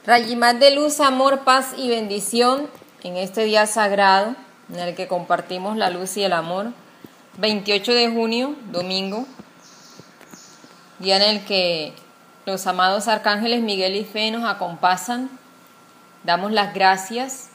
Rayimat de luz, amor, paz y bendición en este día sagrado en el que compartimos la luz y el amor. 28 de junio, domingo, día en el que los amados arcángeles Miguel y Fe nos acompasan. Damos las gracias.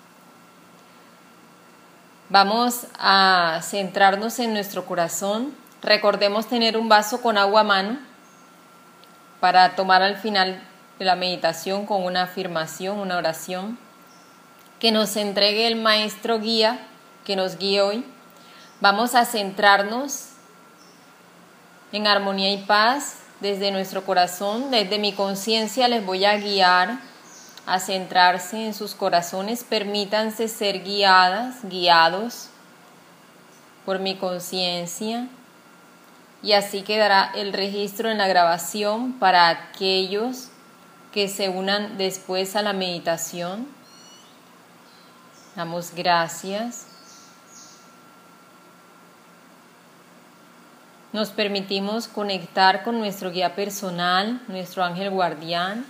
Vamos a centrarnos en nuestro corazón. Recordemos tener un vaso con agua a mano para tomar al final de la meditación con una afirmación, una oración que nos entregue el maestro guía que nos guíe hoy. Vamos a centrarnos en armonía y paz desde nuestro corazón. Desde mi conciencia les voy a guiar a centrarse en sus corazones. Permítanse ser guiados por mi conciencia, y así quedará el registro en la grabación para aquellos que se unan después a la meditación. Damos gracias. Nos permitimos conectar con nuestro guía personal, nuestro ángel guardián,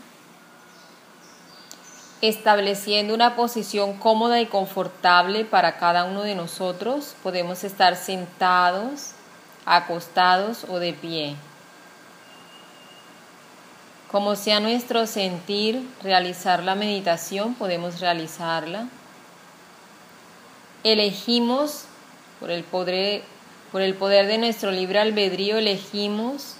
estableciendo una posición cómoda y confortable para cada uno de nosotros. Podemos estar sentados, acostados o de pie. Como sea nuestro sentir realizar la meditación, podemos realizarla. Elegimos, por el poder de nuestro libre albedrío, elegimos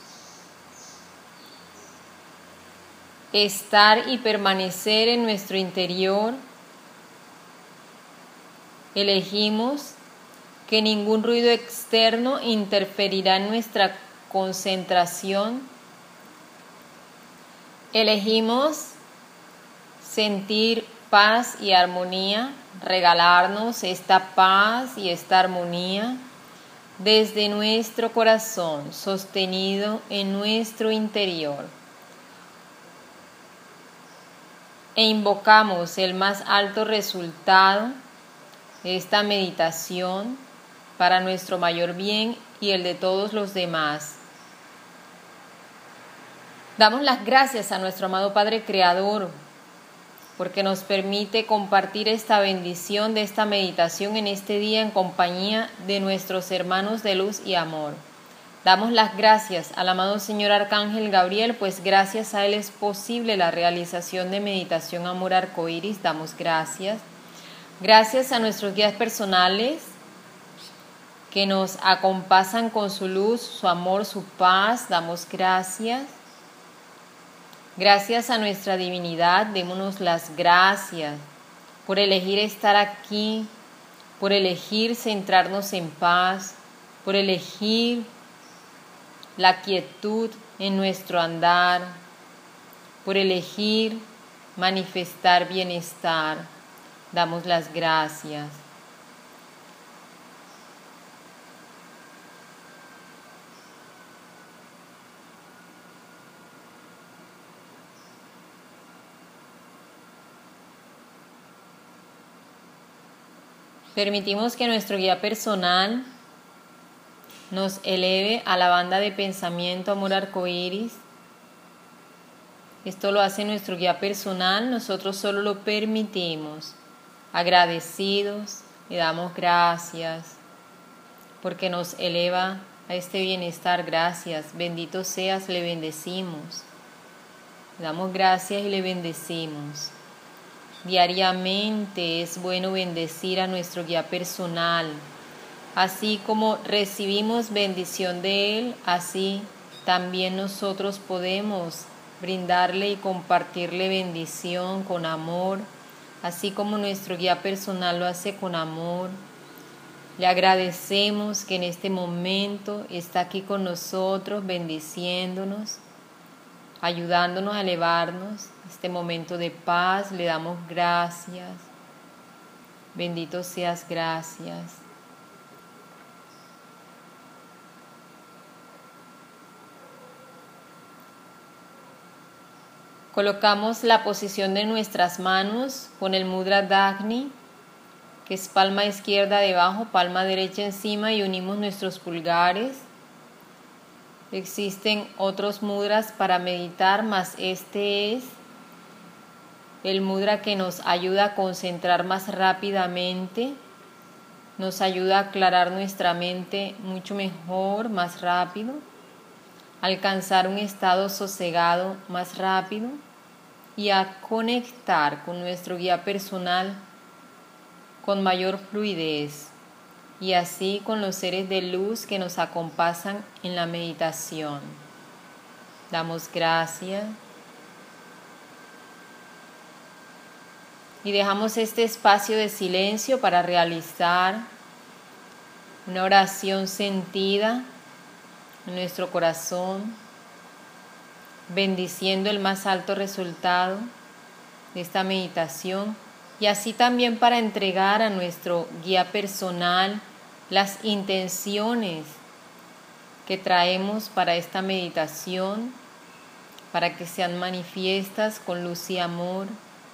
estar y permanecer en nuestro interior. Elegimos que ningún ruido externo interferirá en nuestra concentración. Elegimos sentir paz y armonía, regalarnos esta paz y esta armonía desde nuestro corazón, sostenido en nuestro interior. E invocamos el más alto resultado de esta meditación para nuestro mayor bien y el de todos los demás. Damos las gracias a nuestro amado Padre Creador porque nos permite compartir esta bendición de esta meditación en este día en compañía de nuestros hermanos de luz y amor. Damos las gracias al amado Señor Arcángel Gabriel, pues gracias a él es posible la realización de meditación amor arcoíris. Damos gracias. Gracias a nuestros guías personales que nos acompasan con su luz, su amor, su paz. Damos gracias. Gracias a nuestra divinidad, démonos las gracias por elegir estar aquí, por elegir centrarnos en paz, por elegir la quietud en nuestro andar, por elegir manifestar bienestar. Damos las gracias. Permitimos que nuestro guía personal nos eleve a la banda de pensamiento amor arcoíris. Esto lo hace nuestro guía personal, nosotros solo lo permitimos. Agradecidos, le damos gracias porque nos eleva a este bienestar. Gracias, bendito seas, le bendecimos. Le damos gracias y le bendecimos. Diariamente es bueno bendecir a nuestro guía personal. Así como recibimos bendición de él, así también nosotros podemos brindarle y compartirle bendición con amor, así como nuestro guía personal lo hace con amor. Le agradecemos que en este momento está aquí con nosotros, bendiciéndonos, ayudándonos a elevarnos. Este momento de paz, le damos gracias. Bendito seas, gracias. Colocamos la posición de nuestras manos con el mudra Dagni, que es palma izquierda debajo, palma derecha encima, y unimos nuestros pulgares. Existen otros mudras para meditar, mas este es el mudra que nos ayuda a concentrar más rápidamente, nos ayuda a aclarar nuestra mente mucho mejor, más rápido, alcanzar un estado sosegado más rápido y a conectar con nuestro guía personal con mayor fluidez y así con los seres de luz que nos acompañan en la meditación. Damos gracias y dejamos este espacio de silencio para realizar una oración sentida en nuestro corazón, bendiciendo el más alto resultado de esta meditación y así también para entregar a nuestro guía personal las intenciones que traemos para esta meditación, para que sean manifiestas con luz y amor.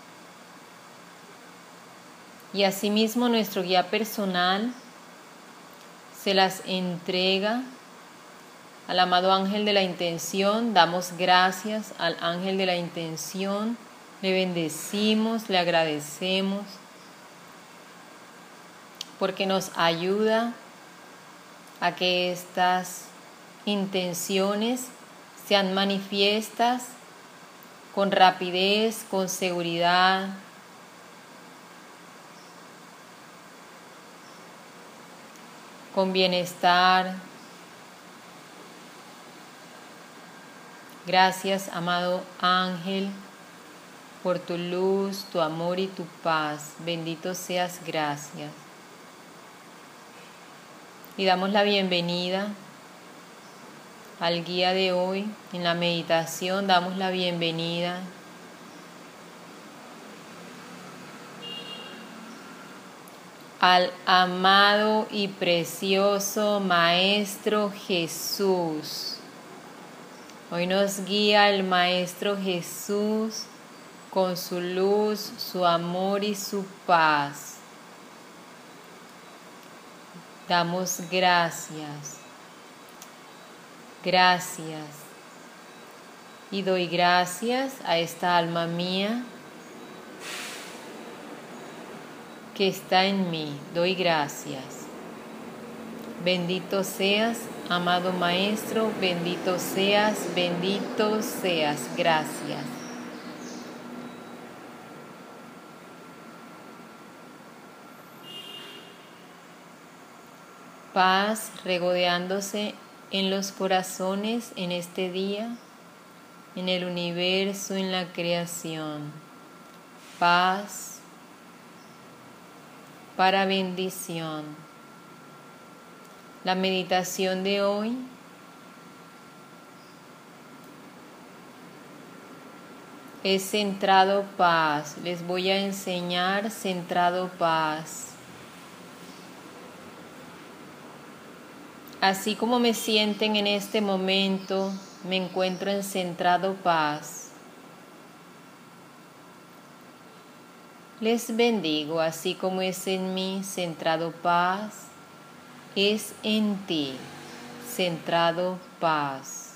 Y asimismo nuestro guía personal se las entrega al amado ángel de la intención. Damos gracias al ángel de la intención, le bendecimos, le agradecemos, porque nos ayuda a que estas intenciones sean manifiestas con rapidez, con seguridad, con bienestar. Gracias, amado ángel, por tu luz, tu amor y tu paz. Bendito seas, gracias. Y damos la bienvenida al guía de hoy. En la meditación damos la bienvenida al amado y precioso Maestro Jesús. Hoy nos guía el Maestro Jesús con su luz, su amor y su paz. Damos gracias. Gracias. Y doy gracias a esta alma mía que está en mí. Doy gracias. Bendito seas, amado Maestro, bendito seas, bendito seas. Gracias. Paz regodeándose en los corazones en este día, en el universo, en la creación. Paz para bendición. La meditación de hoy es centrado paz. Les voy a enseñar centrado paz. Así como me sienten en este momento, me encuentro en centrado paz. Les bendigo, así como es en mí centrado paz, es en ti centrado paz.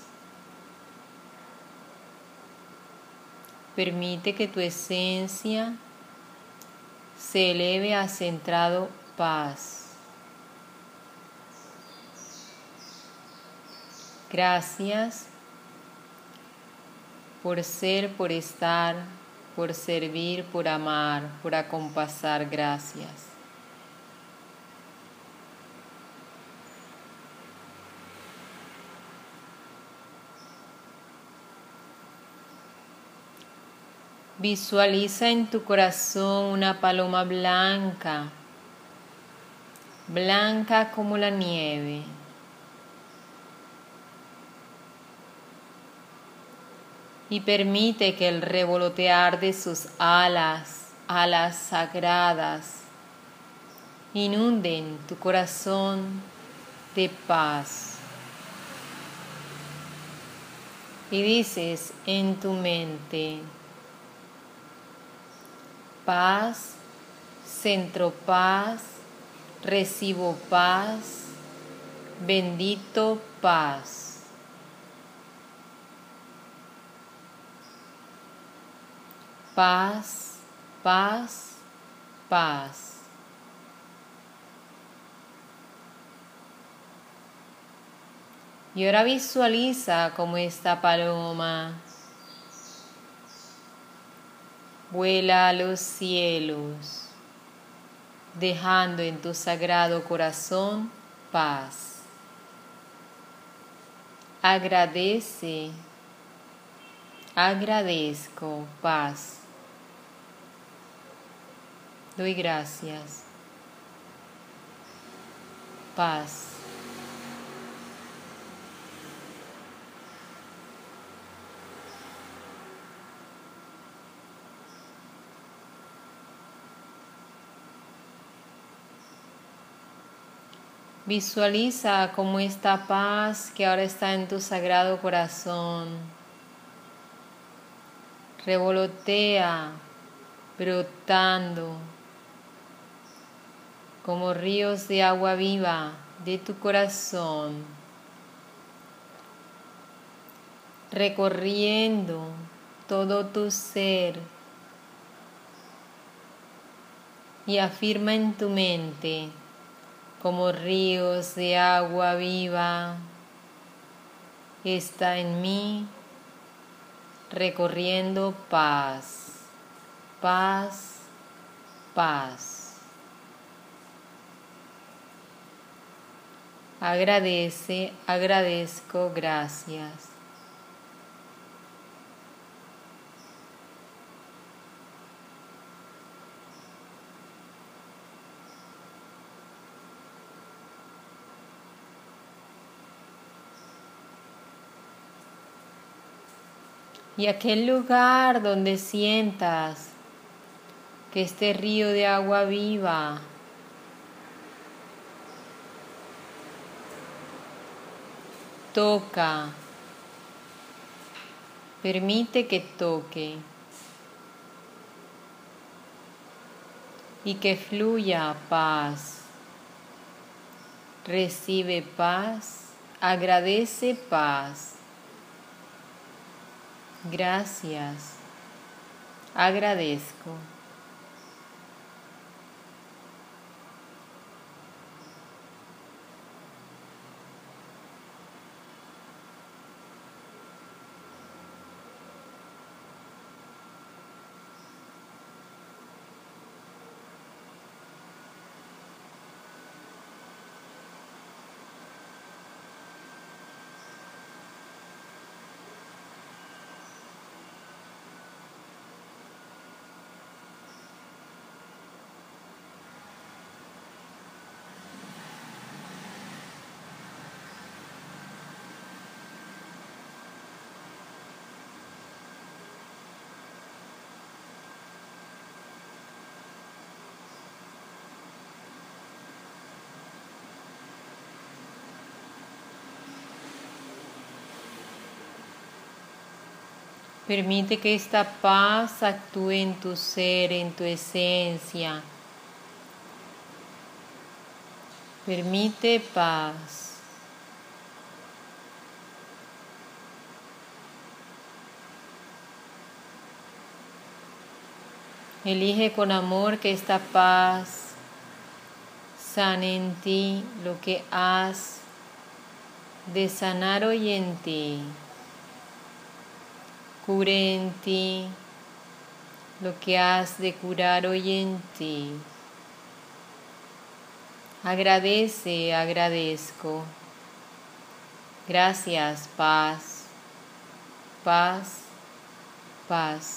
Permite que tu esencia se eleve a centrado paz. Gracias por ser, por estar, por servir, por amar, por acompasar. Gracias. Visualiza en tu corazón una paloma blanca, blanca como la nieve. Y permite que el revolotear de sus alas, alas sagradas, inunden tu corazón de paz. Y dices en tu mente: paz, centro paz, recibo paz, bendito paz. Paz, paz, paz. Y ahora visualiza cómo esta paloma vuela a los cielos, dejando en tu sagrado corazón paz. Agradece, agradezco paz. Doy gracias. Paz. Visualiza cómo esta paz que ahora está en tu sagrado corazón revolotea, brotando como ríos de agua viva de tu corazón, recorriendo todo tu ser, y afirma en tu mente: como ríos de agua viva está en mí, recorriendo paz, paz, paz. Agradece, agradezco, gracias. Y aquel lugar donde sientas que este río de agua viva toca, permite que toque y que fluya paz. Recibe paz, agradece paz. Gracias, agradezco. Permite que esta paz actúe en tu ser, en tu esencia. Permite paz. Elige con amor que esta paz sane en ti lo que has de sanar hoy en ti. Cure en ti lo que has de curar hoy en ti. Agradece, agradezco. Gracias, paz, paz, paz.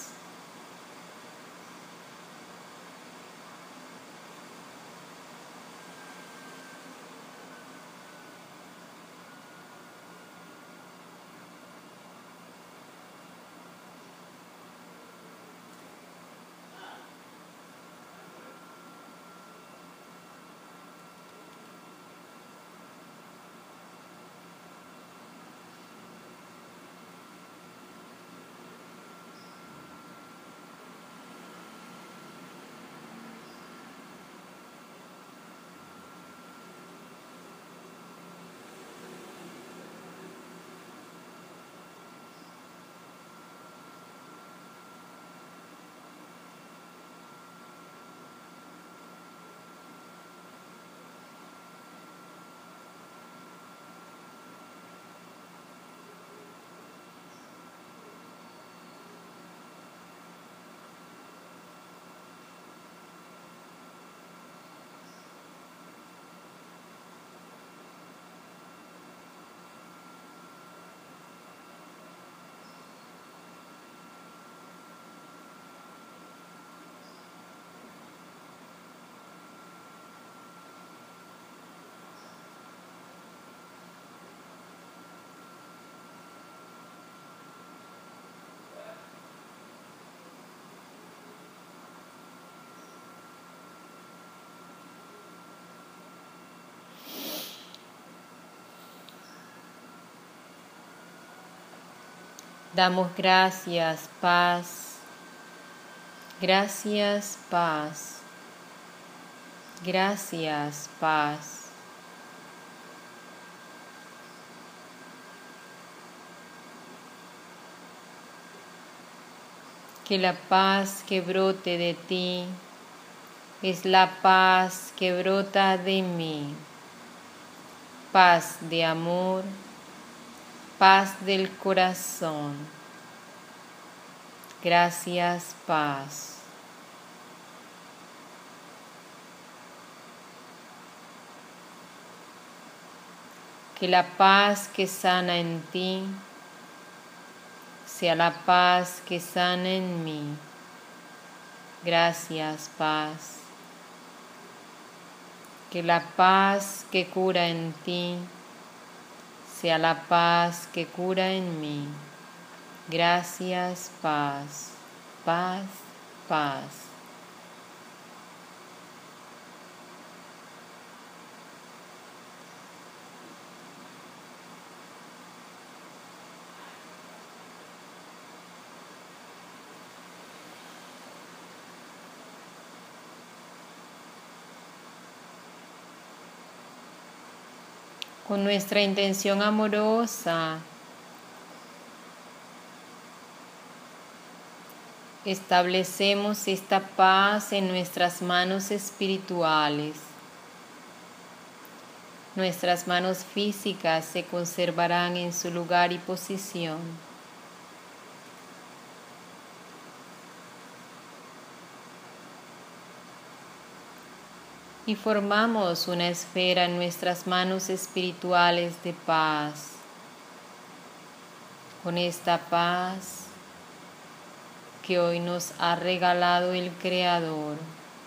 Damos gracias, paz. Gracias, paz. Gracias, paz. Que la paz que brote de ti es la paz que brota de mí. Paz de amor, paz del corazón. Gracias, paz. Que la paz que sana en ti sea la paz que sana en mí. Gracias, paz. Que la paz que cura en ti sea la paz que cura en mí. Gracias, paz. Paz, paz. Con nuestra intención amorosa, establecemos esta paz en nuestras manos espirituales. Nuestras manos físicas se conservarán en su lugar y posición. Y formamos una esfera en nuestras manos espirituales de paz. Con esta paz que hoy nos ha regalado el Creador.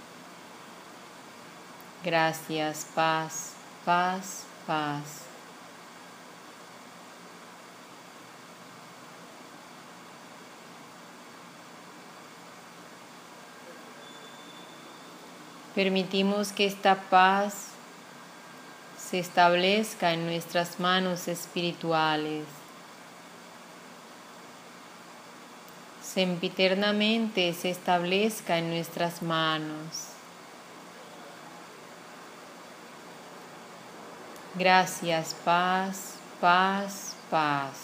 Gracias, paz, paz, paz. Permitimos que esta paz se establezca en nuestras manos espirituales. Sempiternamente se establezca en nuestras manos. Gracias, paz, paz, paz.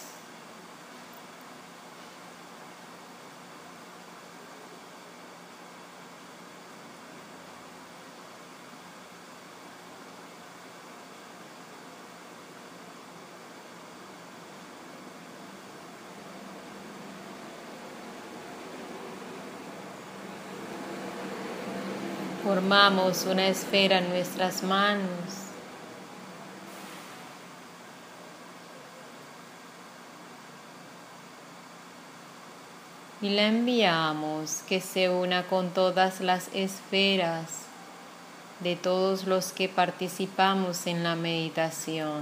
Formamos una esfera en nuestras manos. Y la enviamos que se una con todas las esferas de todos los que participamos en la meditación,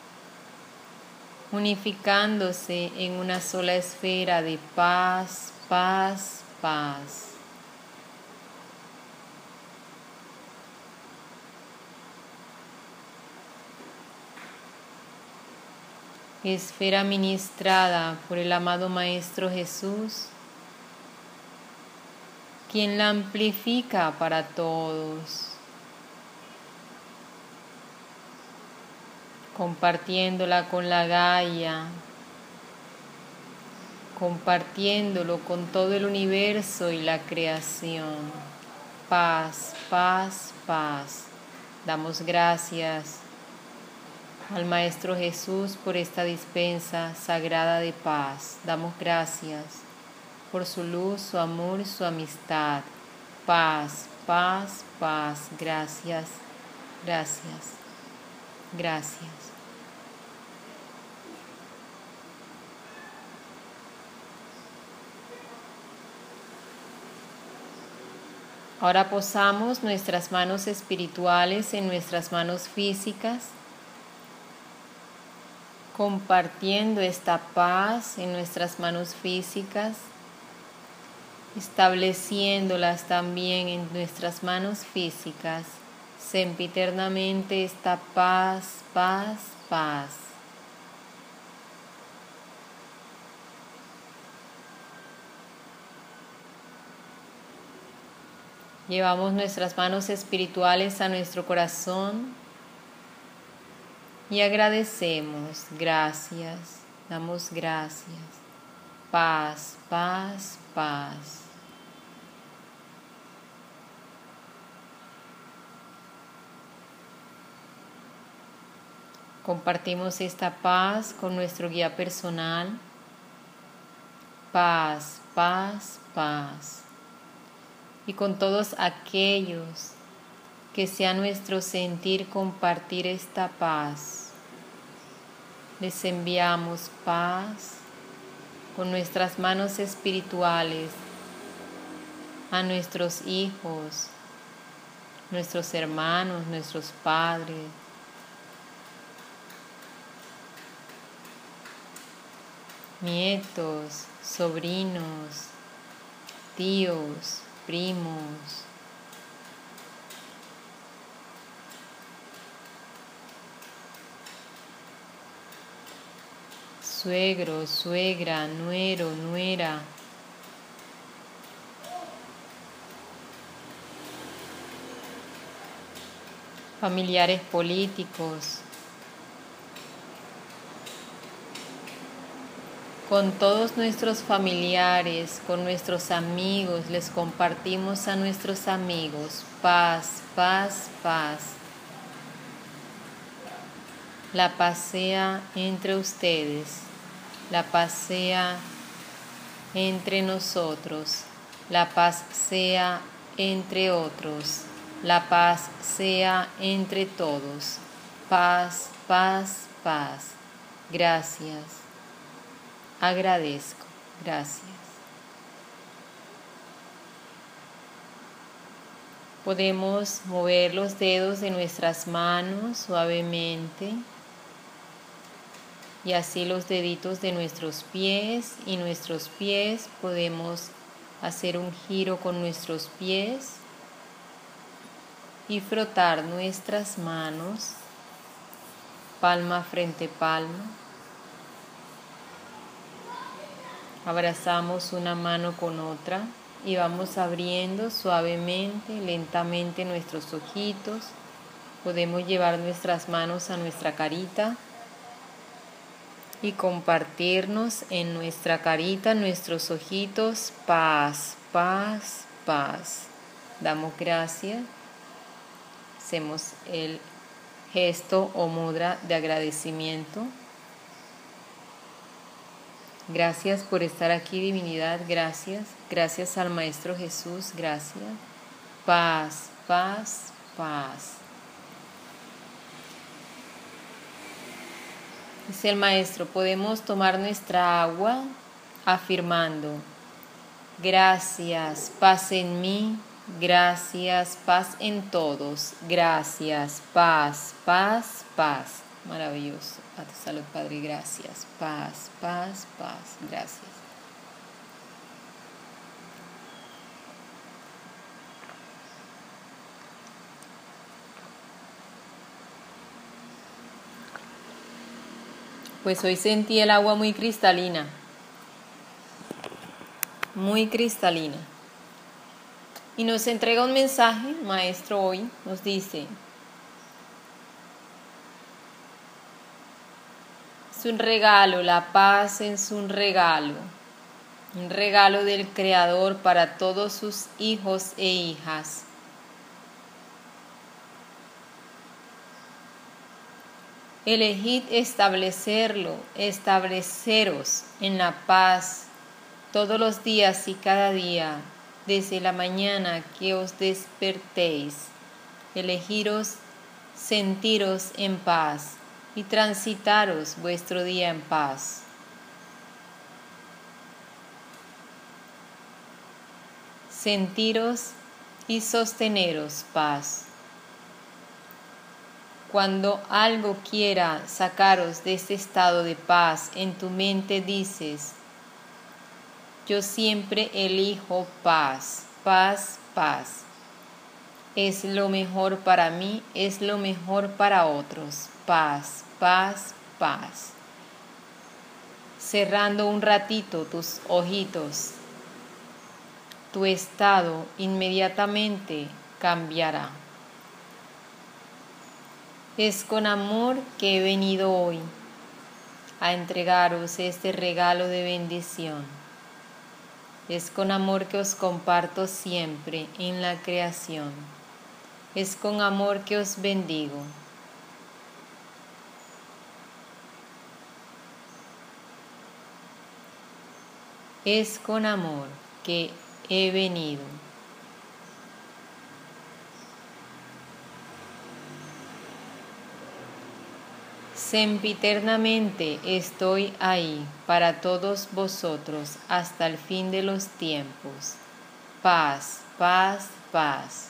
unificándose en una sola esfera de paz, paz, paz. Esfera ministrada por el amado Maestro Jesús, quien la amplifica para todos, compartiéndola con la Gaia, compartiéndolo con todo el universo y la creación. Paz, paz, paz. Damos gracias al Maestro Jesús por esta dispensa sagrada de paz. Damos gracias por su luz, su amor y su amistad. Paz, paz, paz. Gracias, gracias, gracias. Ahora posamos nuestras manos espirituales en nuestras manos físicas, compartiendo esta paz en nuestras manos físicas, estableciéndolas también en nuestras manos físicas, sempiternamente esta paz, paz, paz. Llevamos nuestras manos espirituales a nuestro corazón y agradecemos. Gracias, damos gracias. Paz, paz, paz. Compartimos esta paz con nuestro guía personal. Paz, paz, paz. Y con todos aquellos que sea nuestro sentir compartir esta paz, les enviamos paz con nuestras manos espirituales a nuestros hijos, nuestros hermanos, nuestros padres, nietos, sobrinos, tíos, primos, suegro, suegra, nuero, nuera, familiares políticos. Con todos nuestros familiares, con nuestros amigos, les compartimos a nuestros amigos paz, paz, paz. La paz sea entre ustedes, la paz sea entre nosotros, la paz sea entre otros, la paz sea entre todos. Paz, paz, paz. Gracias. Agradezco. Gracias. Podemos mover los dedos de nuestras manos suavemente y así los deditos de nuestros pies, y nuestros pies podemos hacer un giro con nuestros pies y frotar nuestras manos palma frente palma. Abrazamos una mano con otra y vamos abriendo suavemente, lentamente nuestros ojitos. Podemos llevar nuestras manos a nuestra carita y compartirnos en nuestra carita, nuestros ojitos, paz, paz, paz. Damos gracias. Hacemos el gesto o mudra de agradecimiento. Gracias por estar aquí, divinidad, gracias. Gracias al Maestro Jesús, gracias. Paz, paz, paz. Dice el Maestro, podemos tomar nuestra agua afirmando: gracias, paz en mí, gracias, paz en todos, gracias, paz, paz, paz. Maravilloso. A tu salud, Padre, gracias. Paz, paz, paz. Gracias. Pues hoy sentí el agua muy cristalina. Muy cristalina. Y nos entrega un mensaje, Maestro, hoy. Nos dice: es un regalo, la paz es un regalo del Creador para todos sus hijos e hijas. Elegid estableceros en la paz todos los días y cada día, desde la mañana que os despertéis. Elegiros sentiros en paz y transitaros vuestro día en paz. Sentiros y sosteneros paz. Cuando algo quiera sacaros de este estado de paz, en tu mente dices: yo siempre elijo paz, paz, paz. Es lo mejor para mí, es lo mejor para otros. Paz, paz, paz. Cerrando un ratito tus ojitos tu estado inmediatamente cambiará. Es con amor que he venido hoy a entregaros este regalo de bendición. Es con amor que os comparto siempre en la creación. Es con amor que os bendigo. Es con amor que he venido. Sempiternamente estoy ahí para todos vosotros hasta el fin de los tiempos. Paz, paz, paz.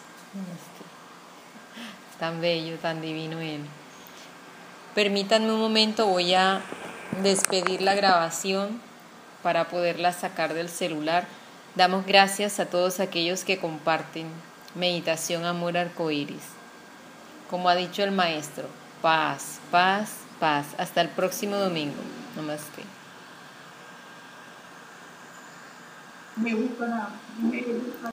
Tan bello, tan divino Él. Permítanme un momento, voy a despedir la grabación para poderla sacar del celular. Damos gracias a todos aquellos que comparten Meditación Amor Arcoíris. Como ha dicho el maestro, paz, paz, paz. Hasta el próximo domingo. Namaste. Me gusta